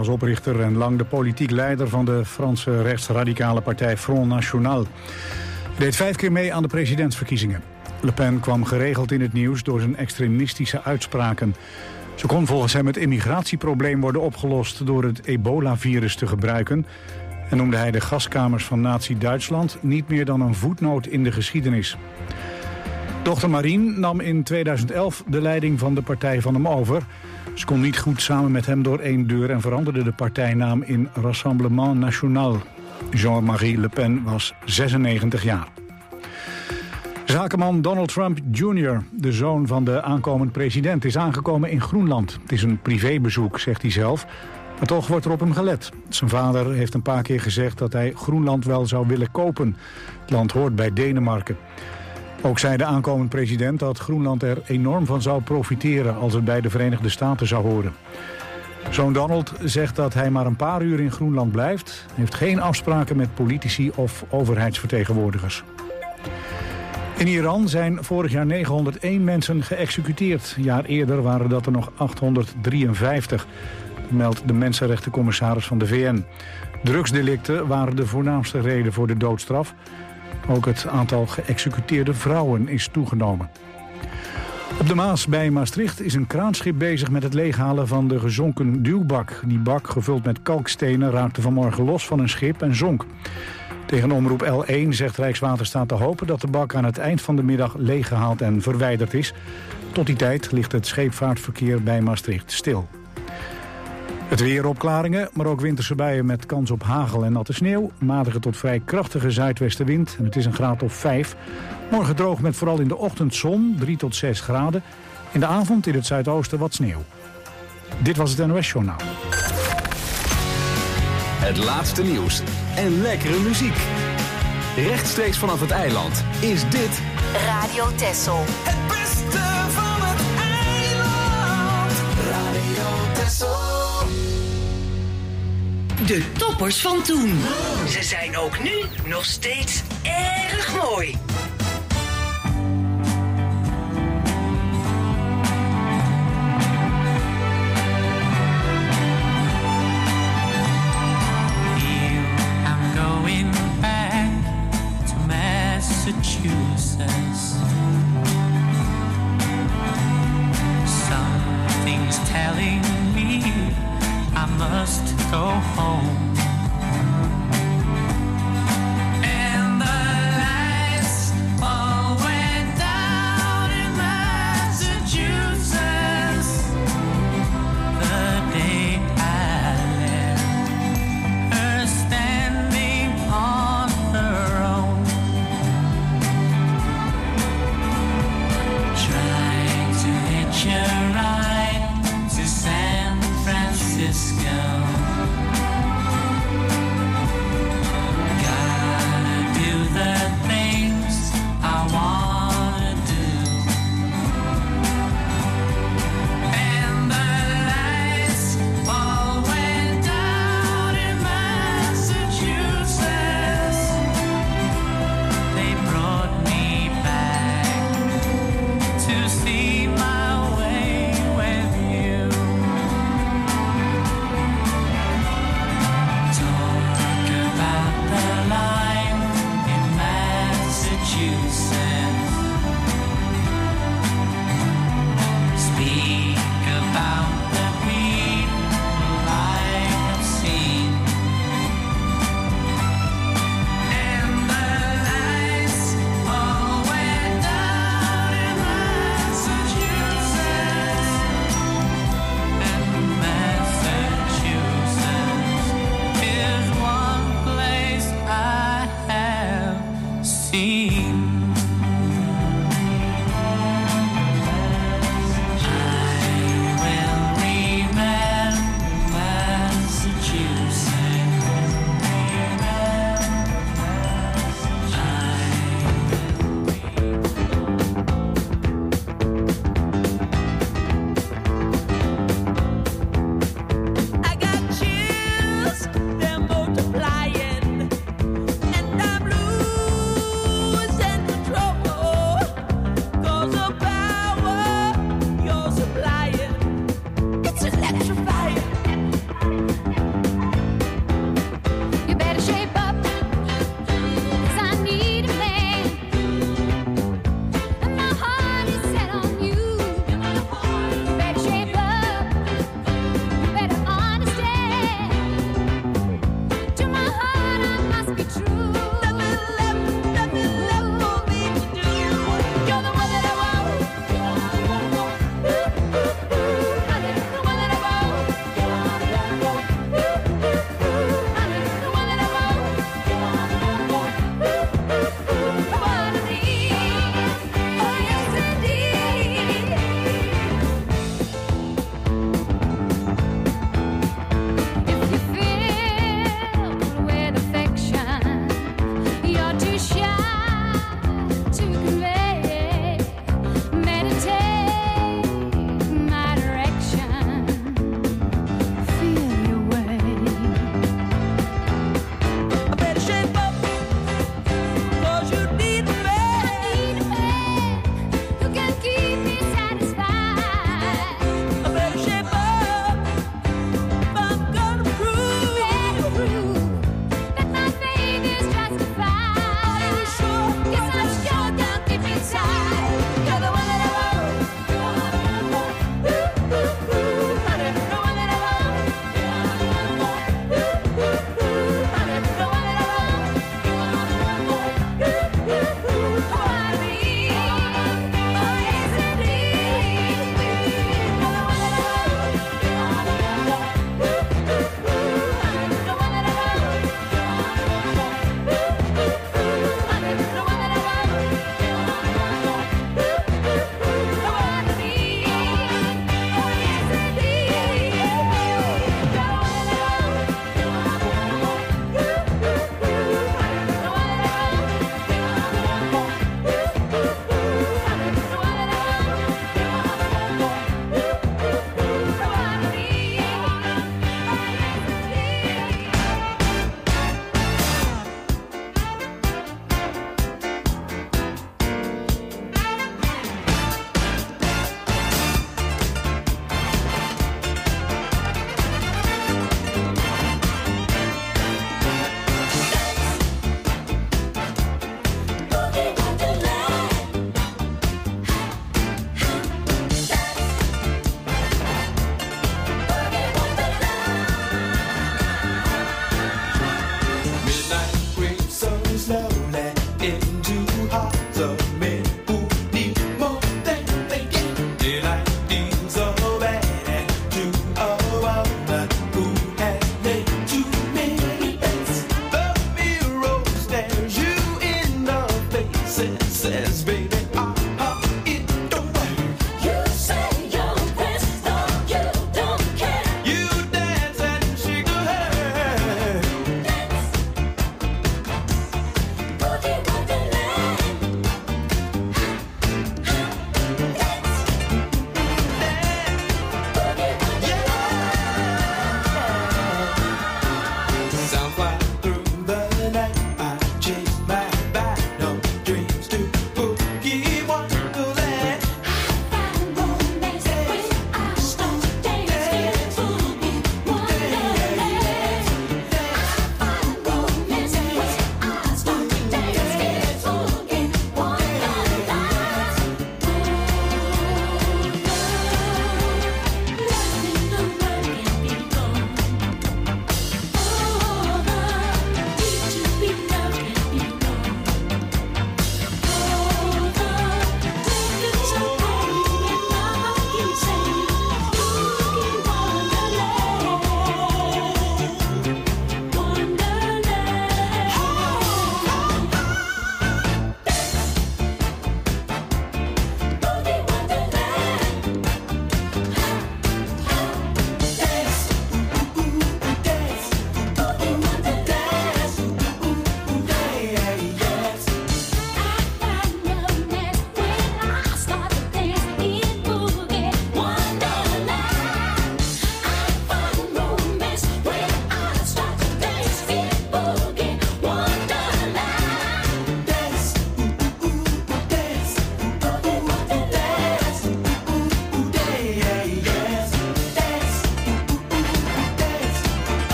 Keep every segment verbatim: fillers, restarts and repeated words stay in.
was oprichter en lang de politiek leider van de Franse rechtsradicale partij Front National. Hij deed vijf keer mee aan de presidentsverkiezingen. Le Pen kwam geregeld in het nieuws door zijn extremistische uitspraken. Zo kon volgens hem het immigratieprobleem worden opgelost door het ebola-virus te gebruiken. En noemde hij de gaskamers van Nazi-Duitsland niet meer dan een voetnoot in de geschiedenis. Dochter Marine nam in tweeduizend elf de leiding van de partij van hem over. Ze kon niet goed samen met hem door één deur en veranderde de partijnaam in Rassemblement National. Jean-Marie Le Pen was zesennegentig jaar. Zakenman Donald Trump junior, de zoon van de aankomend president, is aangekomen in Groenland. Het is een privébezoek, zegt hij zelf, maar toch wordt er op hem gelet. Zijn vader heeft een paar keer gezegd dat hij Groenland wel zou willen kopen. Het land hoort bij Denemarken. Ook zei de aankomend president dat Groenland er enorm van zou profiteren als het bij de Verenigde Staten zou horen. Zoon Donald zegt dat hij maar een paar uur in Groenland blijft, heeft geen afspraken met politici of overheidsvertegenwoordigers. In Iran zijn vorig jaar negenhonderdéén mensen geëxecuteerd. Een jaar eerder waren dat er nog achthonderddrieënvijftig, meldt de mensenrechtencommissaris van de V N. Drugsdelicten waren de voornaamste reden voor de doodstraf. Ook het aantal geëxecuteerde vrouwen is toegenomen. Op de Maas bij Maastricht is een kraanschip bezig met het leeghalen van de gezonken duwbak. Die bak, gevuld met kalkstenen, raakte vanmorgen los van een schip en zonk. Tegen omroep L één zegt Rijkswaterstaat te hopen dat de bak aan het eind van de middag leeggehaald en verwijderd is. Tot die tijd ligt het scheepvaartverkeer bij Maastricht stil. Het weer opklaringen, maar ook winterse buien met kans op hagel en natte sneeuw. Matige tot vrij krachtige zuidwestenwind en het is een graad of vijf. Morgen droog met vooral in de ochtend zon, drie tot zes graden. In de avond in het zuidoosten wat sneeuw. Dit was het N O S-journaal. Het laatste nieuws en lekkere muziek. Rechtstreeks vanaf het eiland is dit Radio Texel. Het beste van het eiland. Radio Texel. De toppers van toen. Ze zijn ook nu nog steeds erg mooi. Massachusetts. Something's telling me I must go home. And the lights all went down in Massachusetts the day I left her standing on her own. You're right to San Francisco. Gotta do the things I wanna do. And the lights all went down in Massachusetts. They brought me back to see my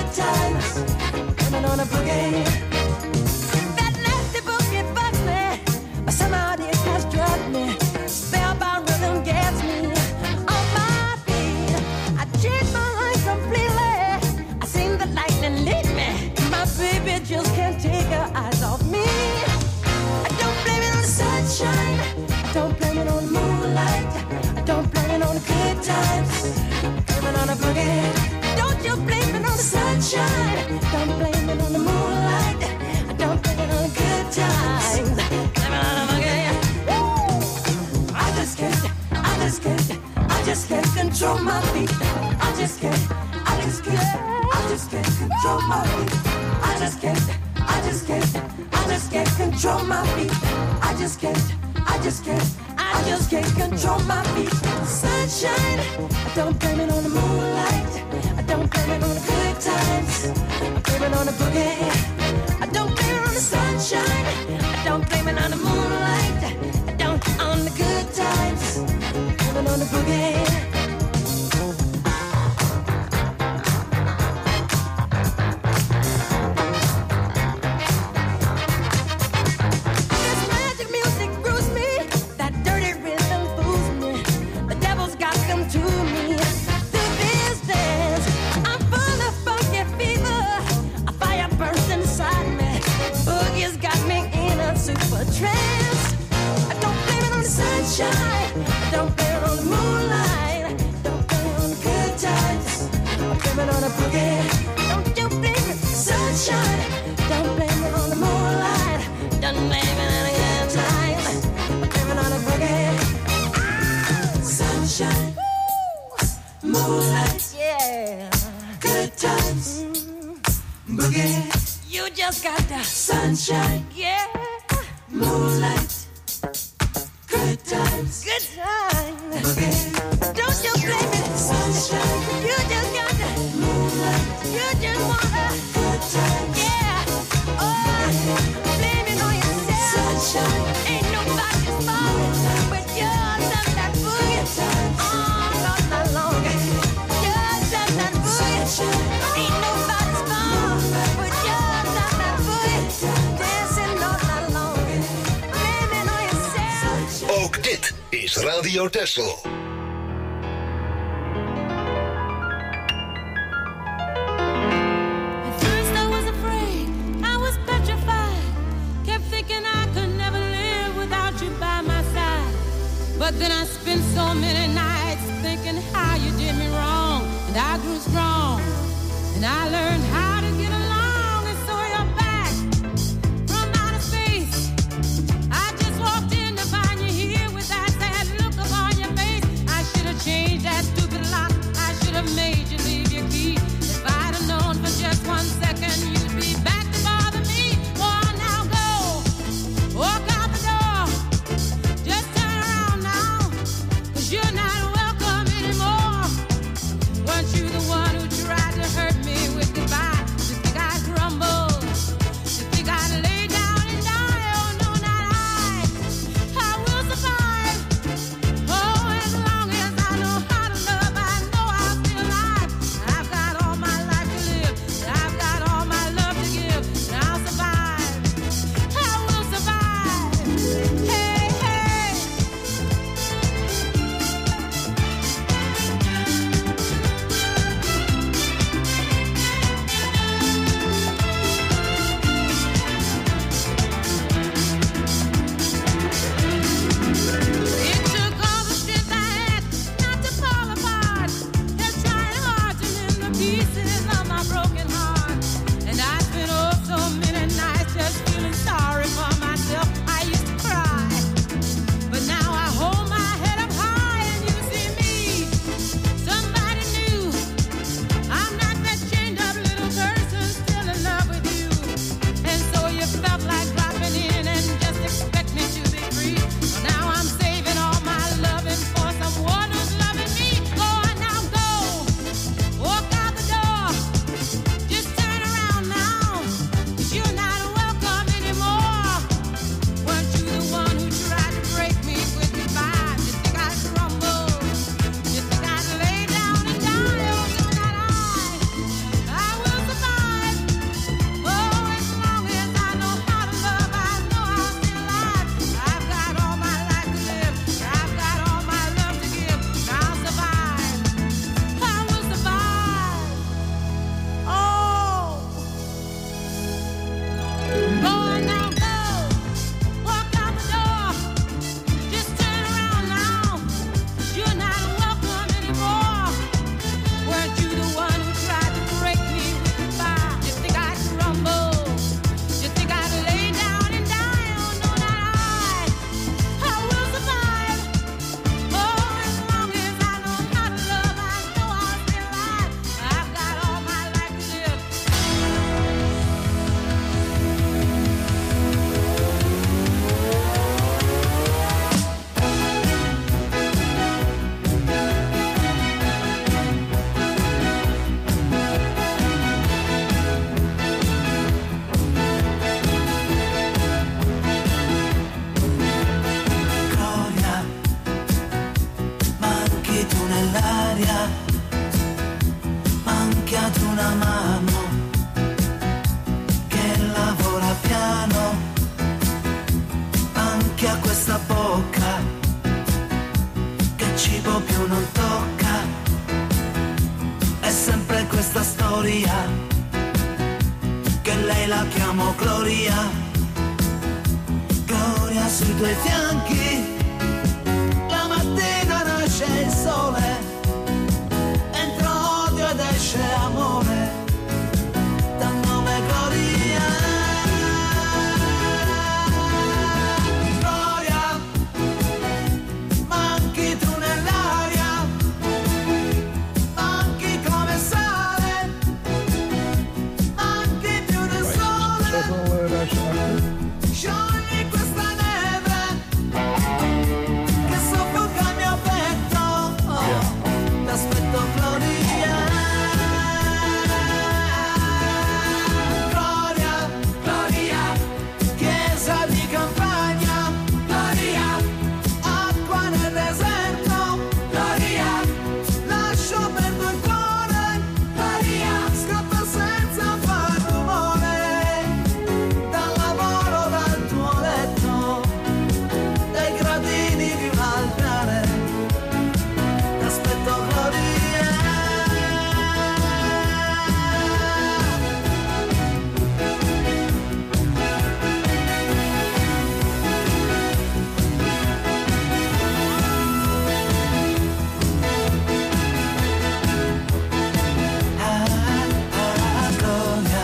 good times. Coming on a boogie. That nasty boogie bugs me, but somehow it has drugged me. Spellbound rhythm gets me on my feet. I changed my life completely. I seen the lightning lead me. My baby just can't take her eyes off me. I don't blame it on the sunshine. I don't blame it on the moonlight. I don't blame it on the good times. Blame it on the boogie. Don't you blame it on the sunshine. Don't blame it on the moonlight. I don't blame it on the good times. Blame it on the boogie. Woo! I just can't, I just can't, I just can't control my feet. I just can't, I just can't, I just can't control my feet. I just can't, I just can't, I just can't control my feet. I just can't, I just can't, I just can't control my feet. Sunshine, I don't blame it on the moonlight. I don't blame it on the good times. I blame it on the boogie. I don't blame it on the sunshine. I don't blame it on the moonlight. I don't on the good times. I blame it on the boogie. Trance. I don't blame it on the sunshine. I don't blame it on the moonlight. Don't blame it on the good times. I blame it on the boogie. Don't you blame it on the sunshine. Don't blame it on the moonlight. Don't blame it on the good times. I blame it on the boogie. Ah, sunshine, woo, moonlight, yeah, good times, mm. Boogie. You just got the sunshine, yeah. Moonlight, good times, good times. Boogie. Don't you blame it, sunshine. You just got the moonlight. You just wanna good times, yeah. Oh, blame it on yourself, sunshine. Ain't nobody's fault but yours and that boogie. Oh, not that long. Yours and that boogie. Ain't nobody's fault but yours and that boogie. Dancing all night long. Ook dit is Radio Texel. At first I was afraid, I was petrified. Kept thinking I could never live without you by my side. But then I spent so many nights thinking how you did me wrong. And I grew strong, and I learned how to get along. And so you're back from outer space. I just walked in to find you here with that sad look upon your face. I should have changed that stupid lock. I should have made you leave your key. If I'd have known for just one second you'd be back to bother me. Oh, now go, walk out the door. Just turn around now. bocca, che cibo più non tocca, è sempre questa storia, che lei la chiamo Gloria, Gloria sui tuoi fianchi, la mattina nasce il sole, entra odio ed esce amore, dal nome Gloria. Gloria, manchi tu nell'aria, manchi come sale, manchi più del sole, sciogli questa neve che soffoca il mio petto, oh, t'aspetto Gloria. Gloria, Gloria, chiesa di campagna, Gloria, acqua nel deserto, Gloria, lascio perdo il cuore, Gloria, scappa senza far rumore, dal lavoro, dal tuo letto, dai gradini di un altare, t'aspetto Gloria. Ah, ah, Gloria,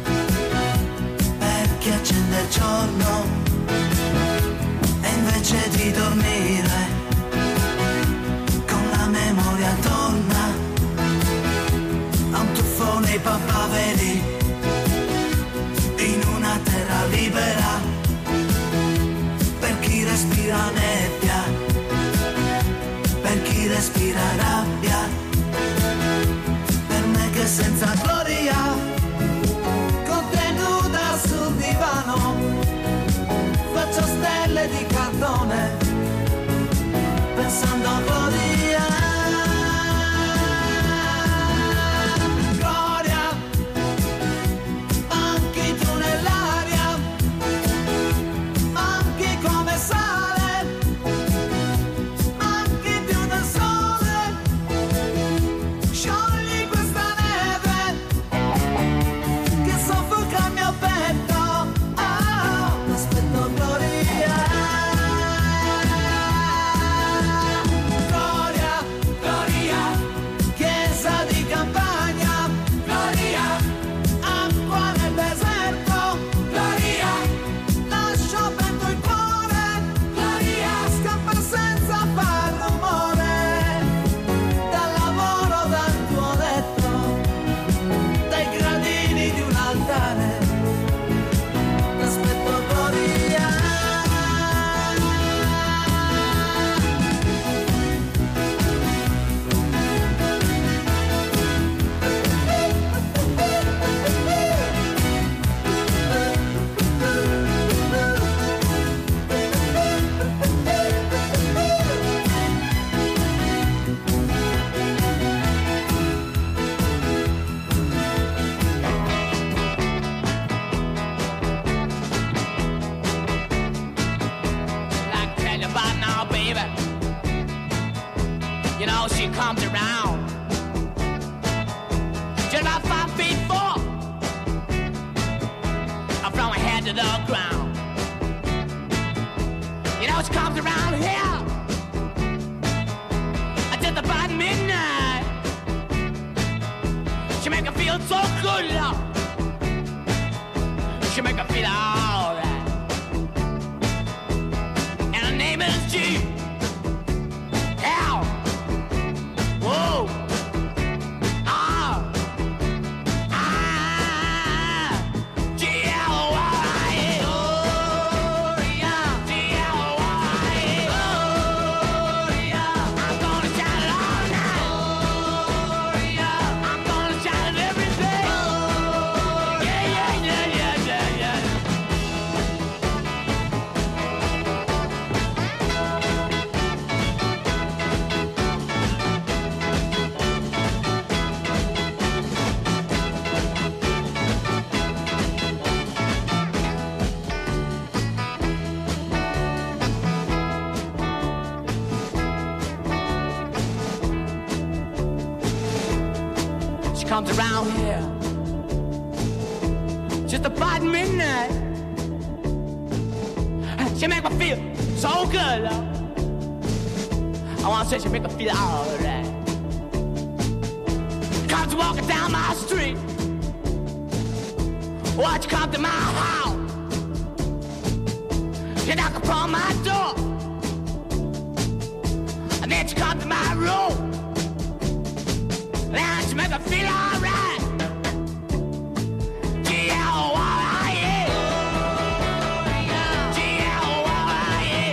per chi accende il giorno e invece di dormire con la memoria torna a un tuffo nei papaveri in una terra libera, per chi respira nebbia, per chi respira rabbia, per me che senza gloria, con te nuda sul divano, faccio stelle di cartone, pensando a Gloria. Gloria, manchi tu nell'aria, manchi come sale, manchi più del sole, sciogli questa neve che soffoca il mio petto, ah, t'aspetto Gloria. Gloria, Gloria, chiesa di campagna, Gloria, acqua nel deserto, Gloria, lascio perdo il cuore, Gloria, scappa senza far rumore, dal lavoro, dal tuo letto, dai gradini di un altare, t'aspetto Gloria. Like tell you about now, baby. You know she comes around just about five feet four, up from her head to the ground. You know she comes around here just about midnight. She make her feel so good, love. She make her feel alright. And her name is G. L. Whoa. R. I. G. L. Y. Gloria. G. L. Y. Gloria. I'm gonna shout it all night. Gloria. I'm gonna shout it every day. comes around here just about midnight. She make me feel so good, love. I wanna say she make me feel alright. Comes walking down my street. Watch come to my house. She knock upon my door. And then she come to my room. And she make me feel alright. G L Y I E. G L Y I E.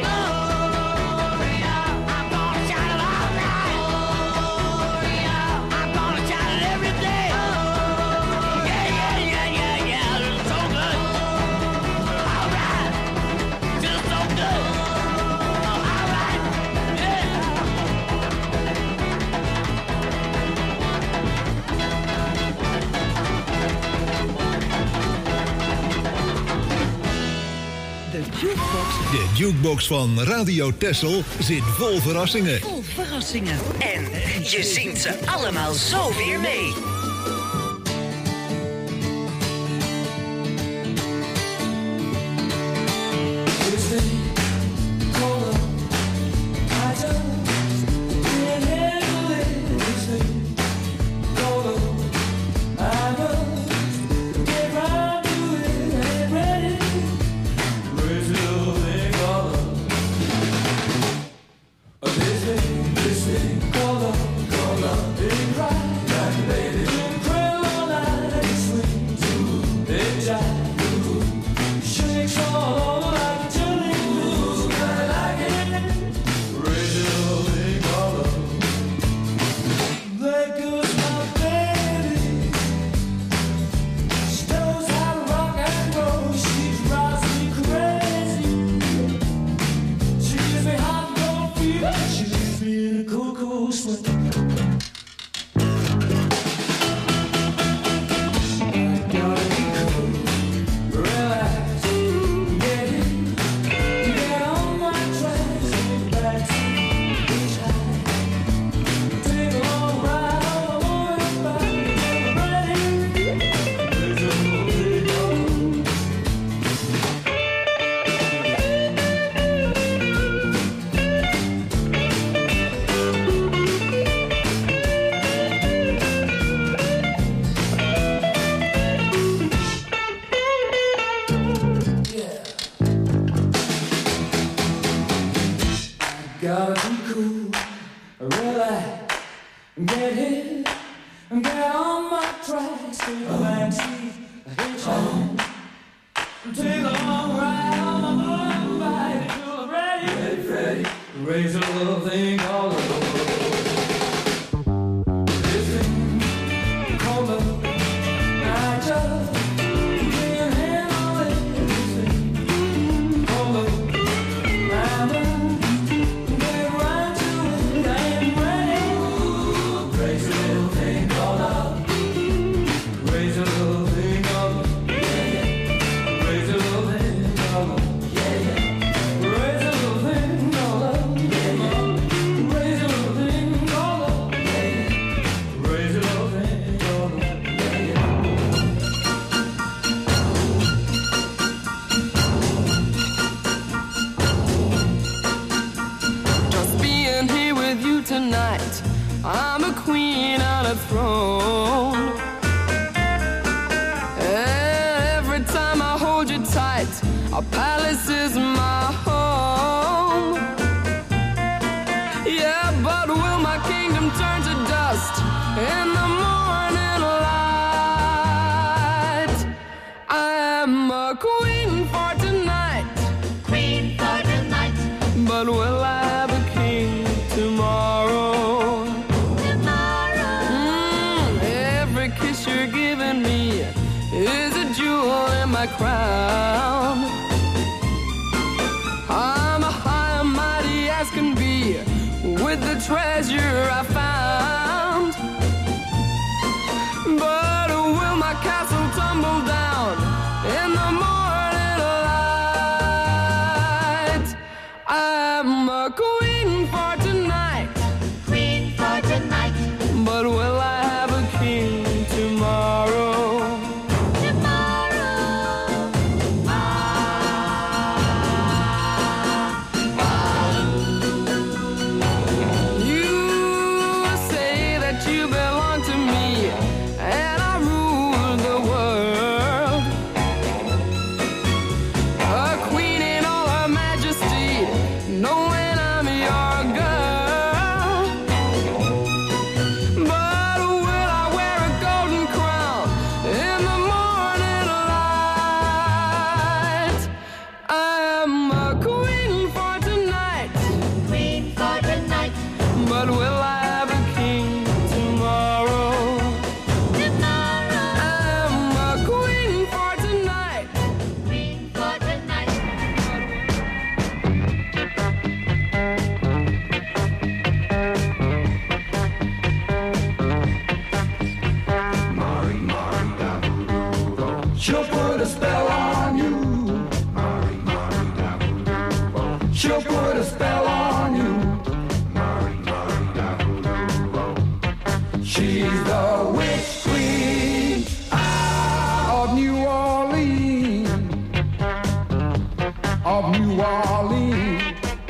I'm gonna shout it all night. I'm gonna shout it every day. Yeah, yeah, yeah, yeah, yeah. It's so good. All right. Just so good. All right. Yeah. De Jukebox. De jukebox van Radio Texel zit vol verrassingen. Vol verrassingen. En je zingt ze allemaal zo weer mee. But will I have a king She'll put a spell on you. She'll put a spell on you. She's the witch queen of New Orleans, of New Orleans.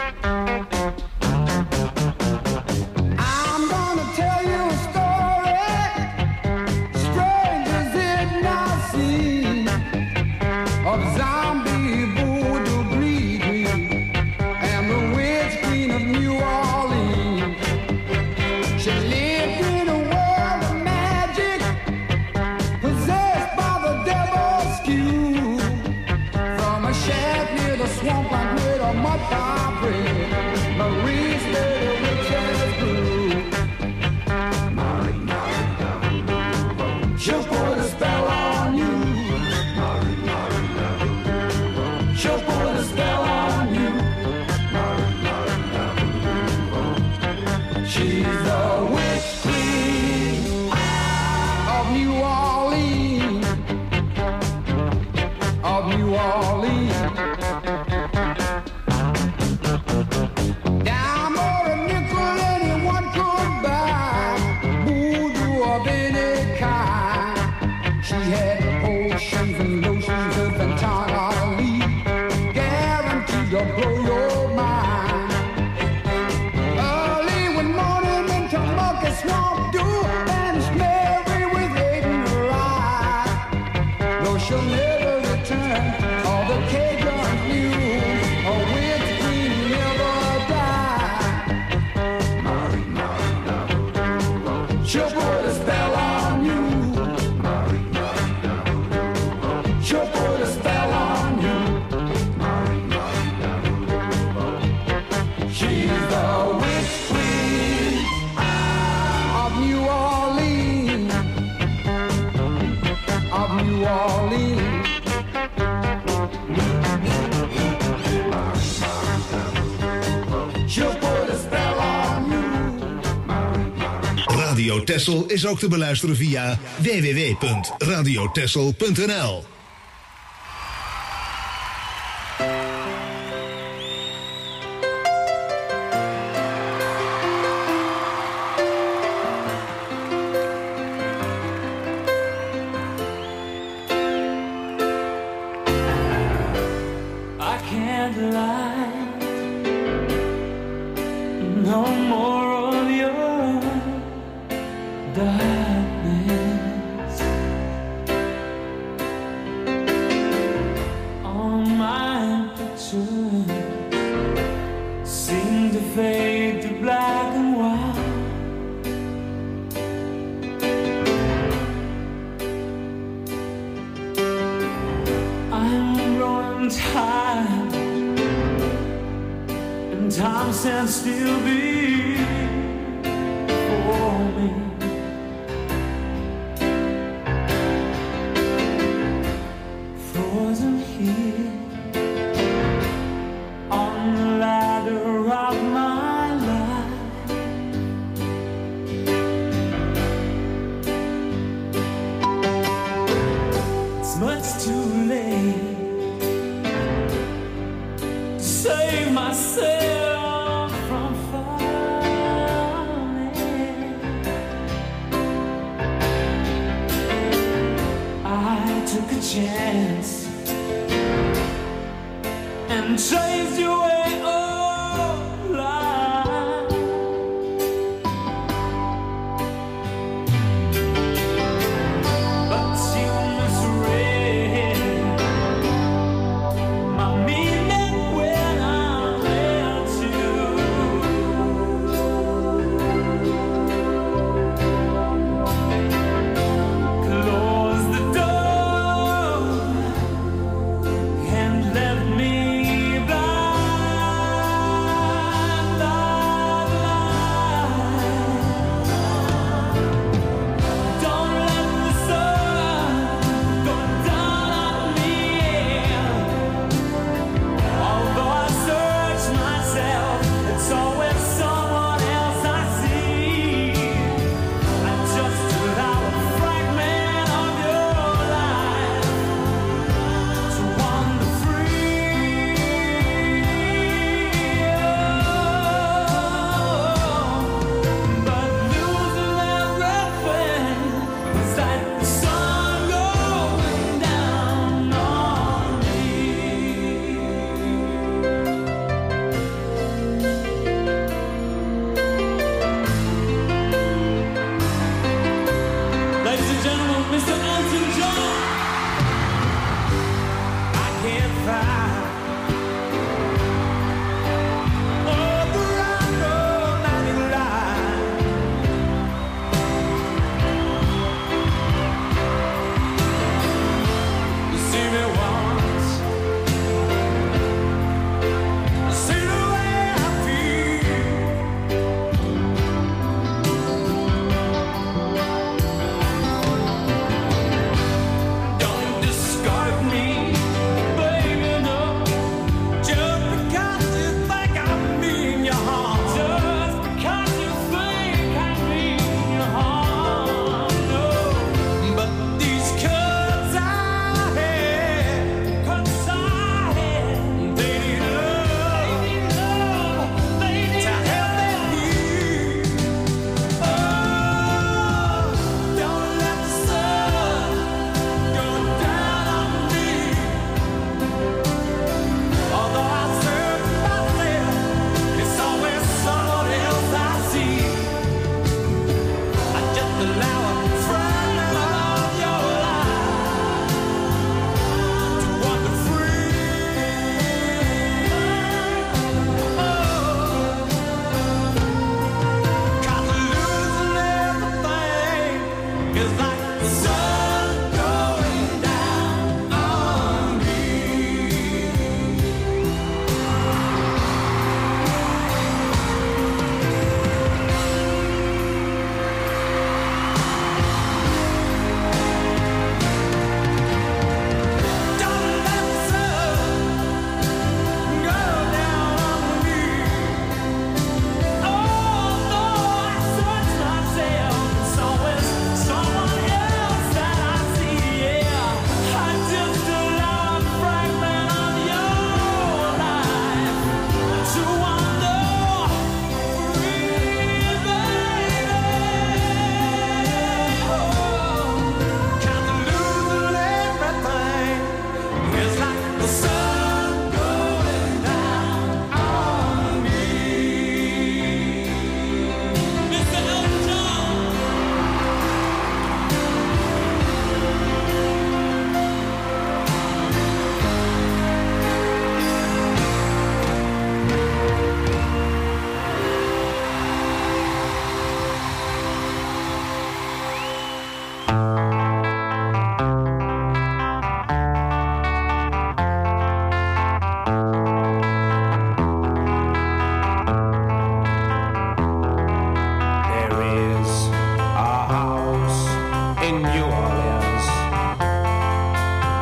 I'm gonna tell you a story, strange as it not seems, of zombie voodoo bleeding and the witch queen of New Orleans. She lived in a world of magic, possessed by the devil's skew. From a shack near the swampland with a mud pie bread, Marie's little witch's brew. She'll put a spell on you. She'll put a spell on you. She's the witch queen of New Orleans, of New Orleans. Dime or a nickel anyone could buy, voodoo of any kind. She had potions and lotions of entirely guaranteed to blow your mind. Early one morning into Monkey Swamp Dew, vanished Mary with hate in her eye. Though she'll never return, all the Cajuns knew a witch queen never died. She'll put a spell on you. She'll put a spell on you. She's the witch queen of New Orleans, of New Orleans. She'll put a spell on you. Radio Texel is ook te beluisteren via w w w punt radio texel punt n l. I can't lie. No more of your darkness. All my pictures seem to fade to black and white. I'm growing tired, and time stands still before me. Frozen here on the ladder of my life. It's much too late to save myself from falling. I took a chance and chased you away all life. But you misread my meaning when I met you. Close the door and left me blind.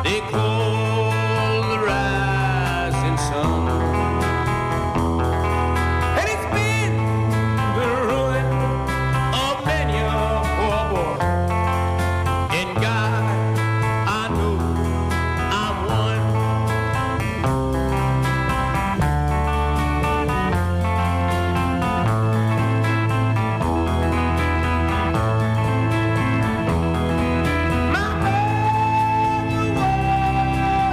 they call the rising sun. And it's been the ruin of many a poor boy. And God, I know I'm one. My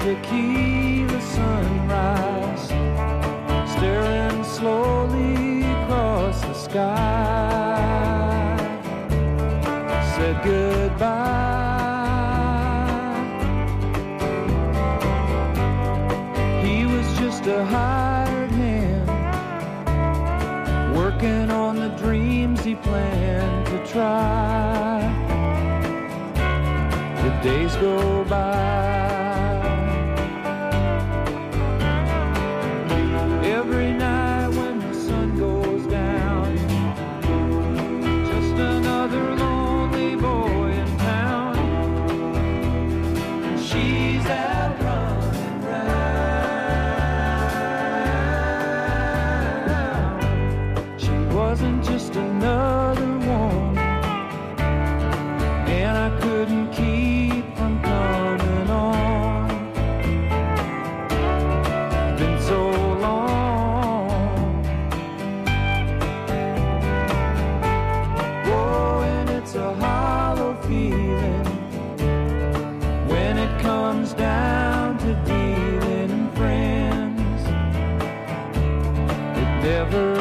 tequila sunrise, staring slowly across the sky, said goodbye. He was just a hired hand, working on the dreams he planned to try. The days go by. Every night when the sun goes down, just another lonely boy in town, and she's out running round. She wasn't just another woman, and I couldn't keep from coming on. Been so long. Whoa, and it's a hollow feeling when it comes down to dealing in friends. It never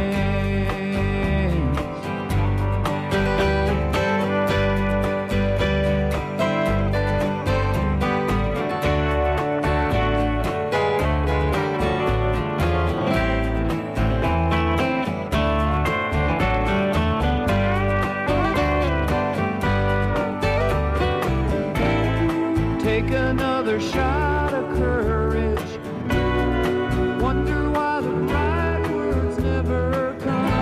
another shot of courage. Wonder why the right words never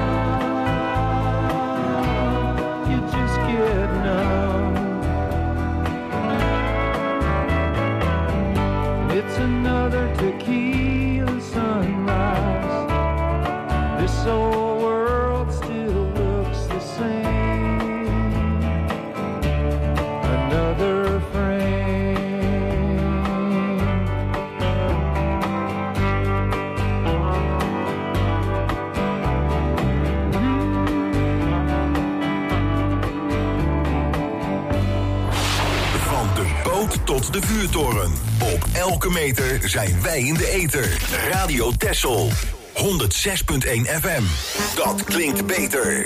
come. You just get numb. It's another tequila sunrise. This old world still looks the same. Another frame. Tot de vuurtoren. Op elke meter zijn wij in de ether. Radio Texel. honderd zes punt één F M. Dat klinkt beter.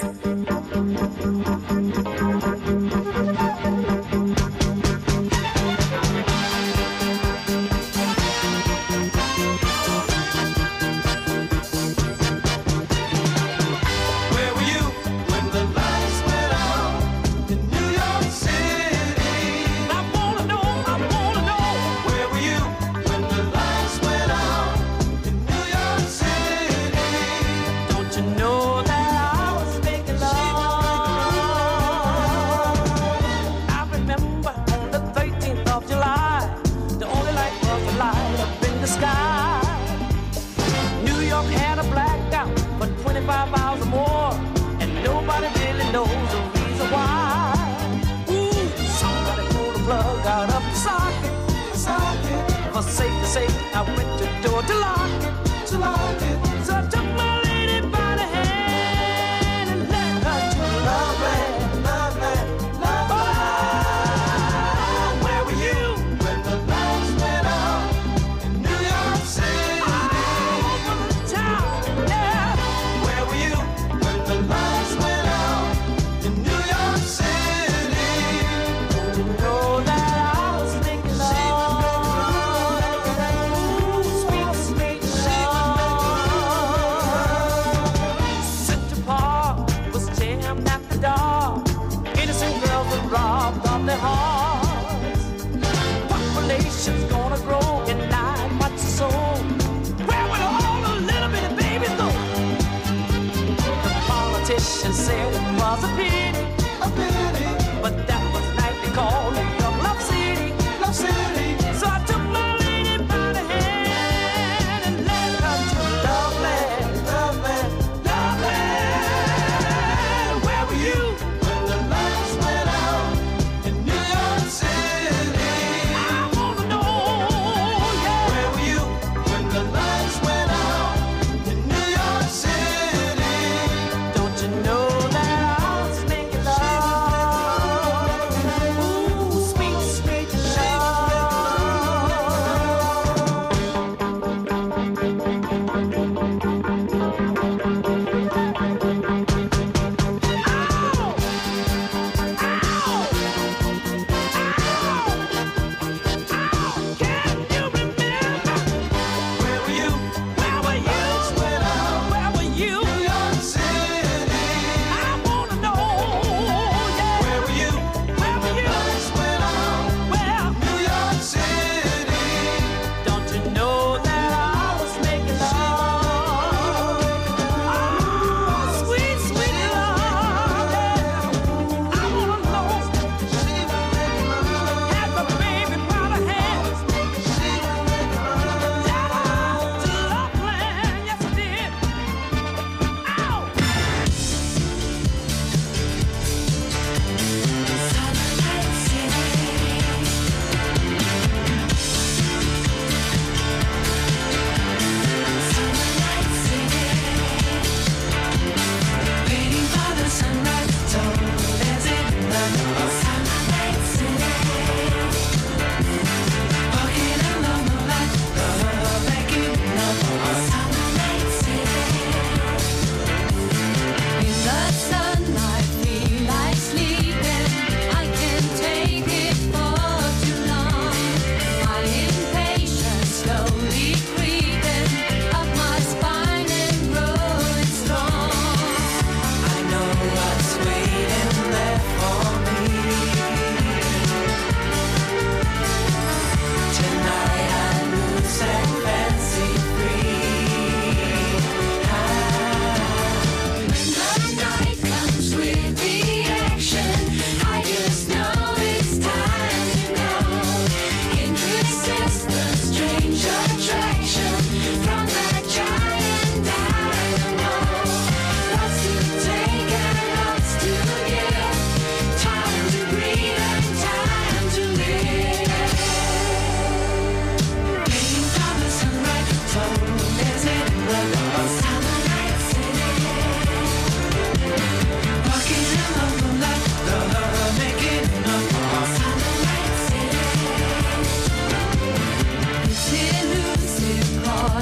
Sweet, sweet love.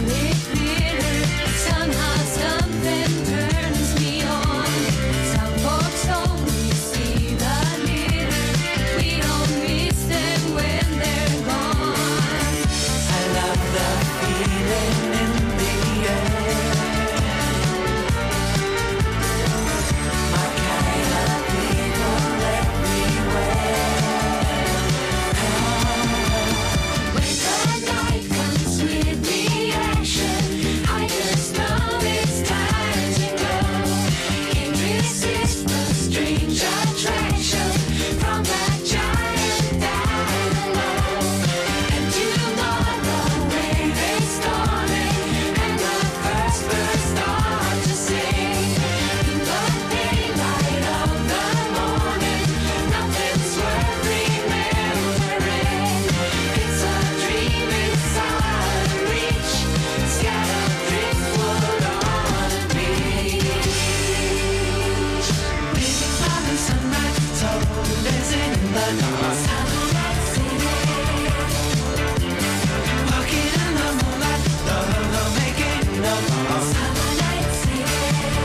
it clearer. Somehow something turns me on. Some folks only see the glitter. We don't miss them when they're gone. I love the feeling in the air. My kind of people everywhere. When the night comes with the action, I just know it's time to go. Can't resist the strange attraction from that giant down below. And tomorrow when it's storming and the first birds start to sing, in the daylight of the morning, nothing's worth remembering. It's a dream inside a reach, scattered driftwood on a beach. Waiting for the sunrise, so dancing in the dark. Satellite City, Walking in the moonlight, the love making the mark. Satellite City,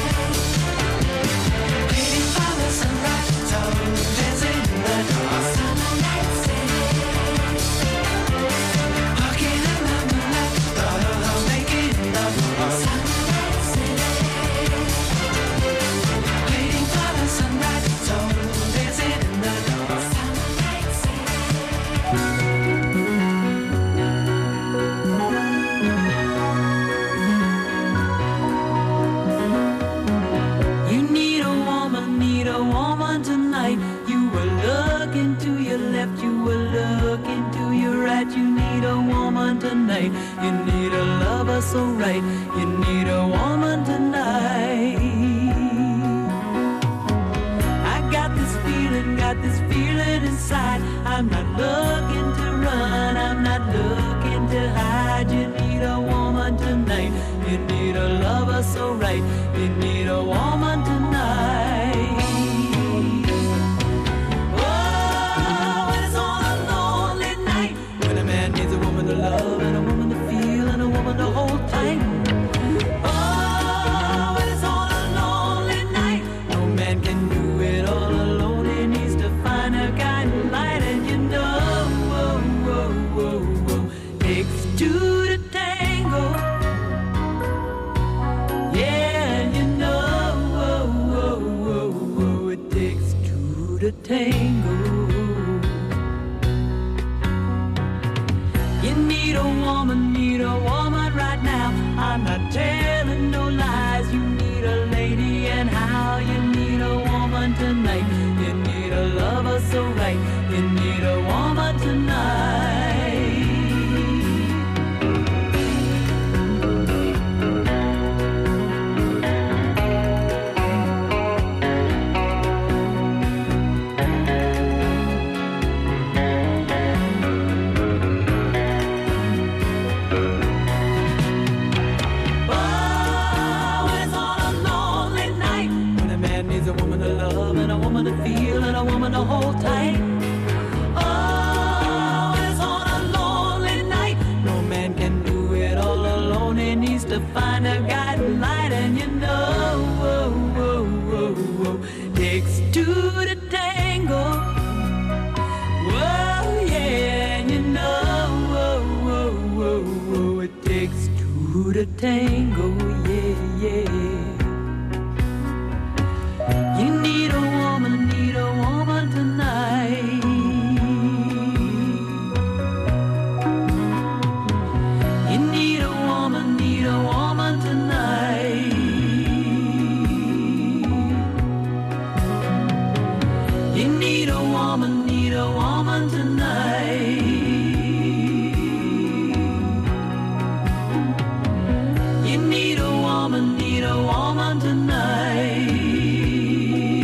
Waiting for the sunrise, so dancing in the dark. Satellite City, Walking in the moonlight, the love making the mark. Satellite City. Waiting for the sunrise, so dancing in the dark. Satellite City. You need a woman, need a woman tonight. You will look into your left, you will look into your right. You need a woman tonight. You need a lover so right. You need a woman tonight. I got this feeling, got this feeling inside. I'm not looking to run, I'm not looking to hide. You need a woman tonight. You need a lover so right. You need a woman tonight. Oh, it's on a lonely night when a man needs a woman to love and a woman to feel and a woman to hold tight. Oh, it's on a lonely night. No man can do it all alone. He needs to find a guiding light, and you know, whoa, whoa, whoa, whoa, takes two to tango. Yeah, you know, whoa, whoa, whoa, whoa, it takes two to tango. You need a woman, need a woman right now. I'm not telling no lies. You need a lady, and how you need a woman tonight. You need a lover so right. You need a woman tonight. Oh, it's on a lonely night when a man needs a woman to love and a woman to feel and a woman to hold tight. Oh, it's on a lonely night. No man can do it all alone. He needs to find a guiding light, and you know, whoa, whoa, whoa, whoa, takes two to tango. Whoa, yeah, and you know, whoa, whoa, whoa, whoa, it takes two to tango, yeah, yeah. You need a woman, need a woman tonight. You need a woman, need a woman tonight. You need a woman, need a woman tonight. You need a woman, need a woman tonight.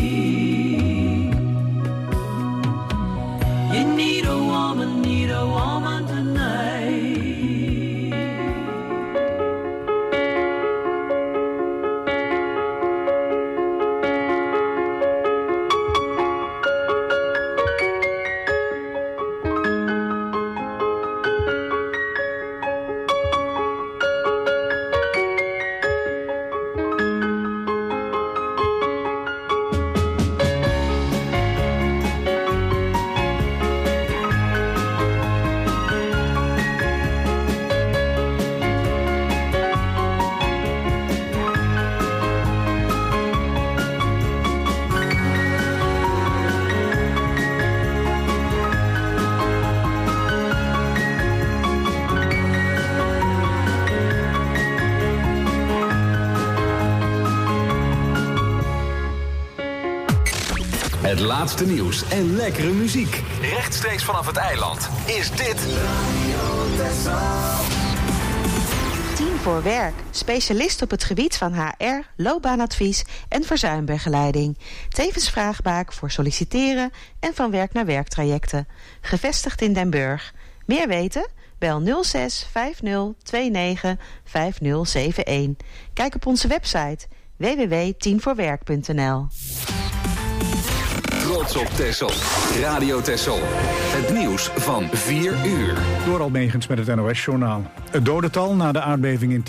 Het laatste nieuws en lekkere muziek. Rechtstreeks vanaf het eiland is dit Team voor Werk. Specialist op het gebied van H R, loopbaanadvies en verzuimbegeleiding. Tevens vraagbaak voor solliciteren en van werk naar werktrajecten. Gevestigd in Den Burg. Meer weten? Bel nul zes vijf nul twee negen vijf nul zeven een. Kijk op onze website w w w punt team voor werk punt n l. Trots op Texel. Radio Texel. Het nieuws van vier uur. Door Almegens met het N O S-journaal. Het dodental na de aardbeving in